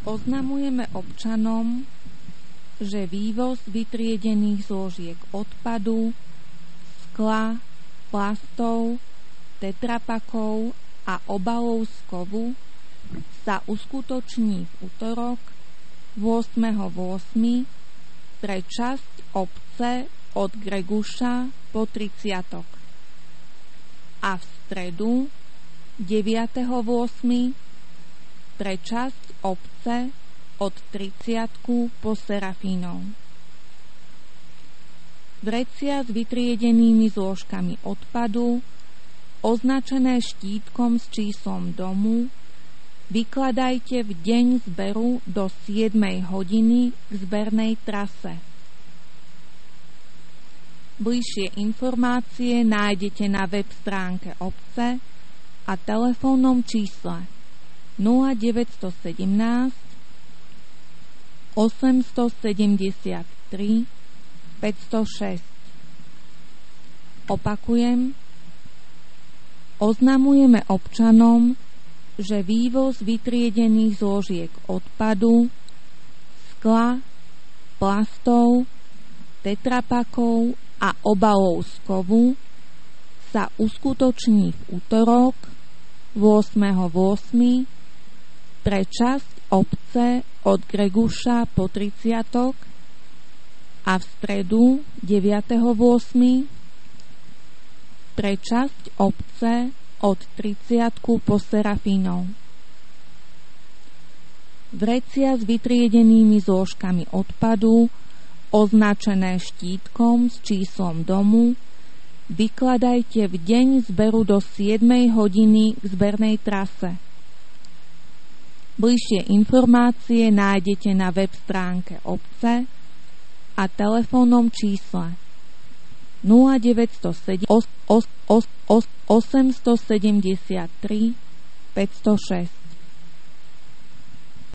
Oznamujeme občanom, že vývoz vytriedených zložiek odpadu, skla, plastov, tetrapakov a obalov z kovu sa uskutoční v utorok 8.8. pre časť obce od Greguša po 30. a v stredu 9.8. pre časť obce od 30 po Serafínov. Vrecia s vytriedenými zložkami odpadu, označené štítkom s číslom domu, vykladajte v deň zberu do 7 hodiny k zbernej trase. Bližšie informácie nájdete na web stránke obce a telefónnom čísle 0917 873 506. Opakujem, oznamujeme občanom, že vývoz vytriedených zložiek odpadu, skla, plastov, tetrapakov a obalov z kovu sa uskutoční v utorok 8.8. pre časť obce od Greguša po 30. a v stredu 9.8. pre časť obce od 30 po Serafínov. Vrecia s vytriedenými zložkami odpadu, označené štítkom s číslom domu, vykladajte v deň zberu do 7 hodiny k zbernej trase. Bližšie informácie nájdete na web stránke obce a telefónnom čísle 0907 873 506.